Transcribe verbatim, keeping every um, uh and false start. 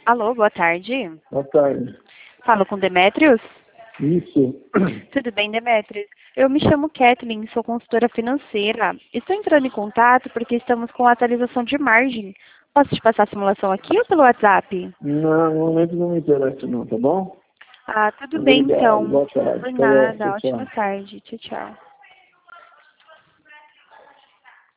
Alô, boa tarde. Boa tarde. Falo com Demetrios? Isso. Tudo bem, Demetrios? Eu me chamo Kathleen, sou consultora financeira. Estou entrando em contato porque estamos com atualização de margem. Posso te passar a simulação aqui ou pelo WhatsApp? Não, no momento não me interessa não, tá bom? Ah, tudo bem Obrigado, então. boa tarde. Por Até logo, nada, tchau, tchau. ótima tarde. Tchau, tchau.